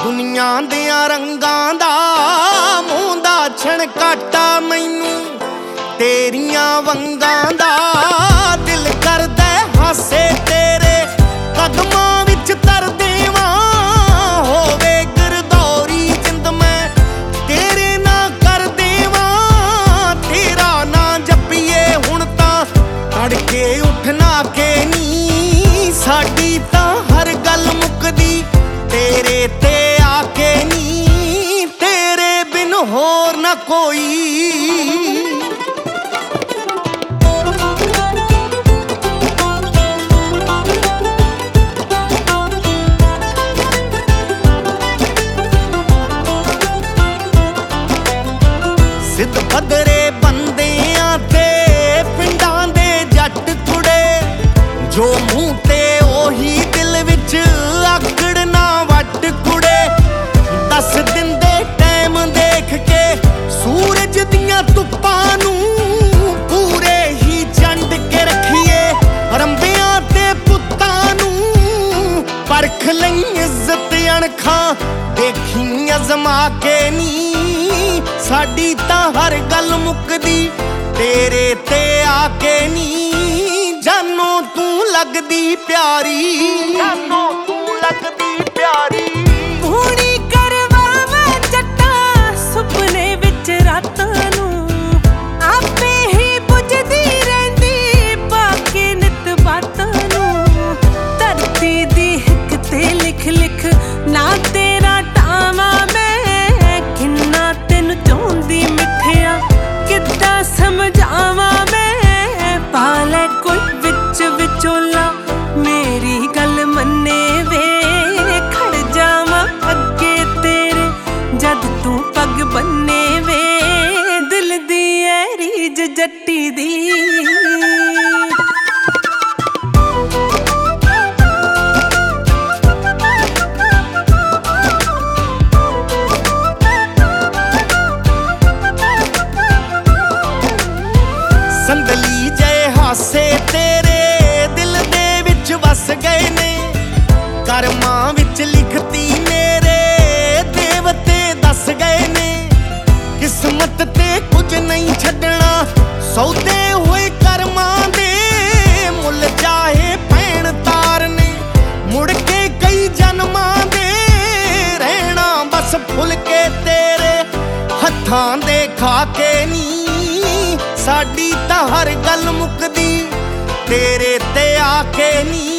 ਦੁਨੀਆ ਦਿਆਂ ਰੰਗਾਂ ਦਾ ਮੂੰਹ ਦਾ ਛਣਕਾਟਾ ਮੈਨੂੰ ਤੇਰੀਆਂ ਵੰਗਾਂ ਦਾ ਦਿਲ ਕਰਦਾ ਹਾਸੇ ਤੇਰੇ ਕਦਮਾਂ ਵਿੱਚ ਤਰ ਦੇਵਾਂ ਹੋਵੇ ਗਰਦੌਰੀ ਜਿੰਦ ਮੈਂ ਤੇਰੇ ਨਾਲ ਕਰ ਦੇਵਾਂ ਤੇਰਾ ਨਾਂ ਜਪੀਏ ਹੁਣ ਤਾਂ ਤੜਕੇ ਉੱਠਣਾ ਕੇ ਨੀ ਸਾਡੀ ਤਾਂ ਹਰ ਗੱਲ ਮੁੱਕਦੀ ਤੇਰੇ ਤੇ ਆ ਕੇ ਨੀ ਤੇਰੇ ਬਿਨ ਹੋਰ ਨਾ ਕੋਈ ਸਿੱਧ ਪੱਧਰੇ ਬੰਦਿਆਂ ਤੇ ਪਿੰਡਾਂ ਦੇ ਜੱਟ ਥੁੜੇ ਜੋ ਮੂੰਹ ਤੇ ਉਹੀ ਦਿਲ ਵਿੱਚ ਆਕੜ ਨਾ ਵੱਟ ਕੁੜੇ ਦੱਸ ਦਿੰਦੇ ਟਾਈਮ ਦੇਖ ਕੇ ਸੂਰਜ ਦੀਆਂ ਧੁੱਪਾਂ ਨੂੰ ਪੂਰੇ ਹੀ ਚੰਡ ਕੇ ਰੱਖੀਏ ਰੰਬਿਆਂ ਤੇ ਪੁੱਤਾਂ ਨੂੰ ਪਰਖ ਲਈ ਇੱਜ਼ਤ ਅਣਖਾਂ ਦੇਖੀ ਅਜ਼ਮਾ ਕੇ ਨੀ ਸਾਡੀ ਤਾਂ ਹਰ ਗੱਲ ਮੁੱਕਦੀ ਤੇਰੇ ਤੇ ਆ ਕੇ ਨੀ ਜਾਨੋ ਤੂੰ ਲੱਗਦੀ ਪਿਆਰੀ ਜਾਨੋ ਤੂੰ ਲੱਗਦੀ ਪਿਆਰੀ ਪੂਰੀ ਕਰਵਾਵਾਂ ਜੱਟਾਂ ਸੁਪਨੇ ਵਿੱਚ ਰਾਤਾਂ ਨੂੰ ਆਪੇ ਹੀ ਪੁੱਜਦੀ ਰਹਿੰਦੀ ਪਾ ਕੇ ਨਿਤ ਬਾਤਾਂ ਨੂੰ ਧਰਤੀ ਦੀ ਹਿੱਕ ਤੇ ਲਿਖ ਲਿਖ ਨਾ ਤੇਰਾ ਟਾਵਾਂ ਮੈਂ ਕਿੰਨਾ ਤੈਨੂੰ ਚਾਹੁੰਦੀ ਮਿੱਠਿਆ ਕਿੱਦਾਂ ਸਮਝਾਵਾਂ ਮੈਂ ਪਾ ਲੈ ਕੋਈ ਵਿੱਚ ਵਿਚੋਲਾ ਮੇਰੀ ਗੱਲ ਮੰਨੇ ਵੇ ਖੜ ਜਾਵਾਂ ਅੱਗੇ ਤੇਰੇ ਜਦ ਤੂੰ ਪੱਗ ਬੰਨੇ ਵੇ ਦਿਲ ਦੀ ਐ ਰੀਝ ਜੱਟੀ ਦੀ ਸੰਦਲੀ ਜੈ ਹਾਸੇ ਤੇਰੇ ਦਿਲ ਦੇ ਵਿੱਚ ਵਸ ਗਏ ਨੇ ਕਰਮਾਂ ਵਿੱਚ ਲਿਖਤੀ ਮੇਰੇ ਦੇਵਤੇ ਦੱਸ ਗਏ ਨੇ ਕਿਸਮਤ ਤੇ ਕੁਝ ਨਹੀਂ ਛੱਡਣਾ ਸੌਦੇ ਹੋਏ ਕਰਮਾਂ ਦੇ ਮੁੱਲ ਚਾਹੇ ਭੈਣ ਤਾਰ ਨੇ ਮੁੜ ਕੇ ਕਈ ਜਨਮਾਂ ਦੇ ਰਹਿਣਾ ਬਸ ਫੁੱਲ ਕੇ ਤੇਰੇ ਹੱਥਾਂ ਦੇ ਖਾ ਕੇ ਨੀ ਸਾਡੀ ਤਾਂ ਹਰ ਗੱਲ ਮੁੱਕਦੀ ਤੇਰੇ ਤੇ ਆ ਕੇ ਨੀ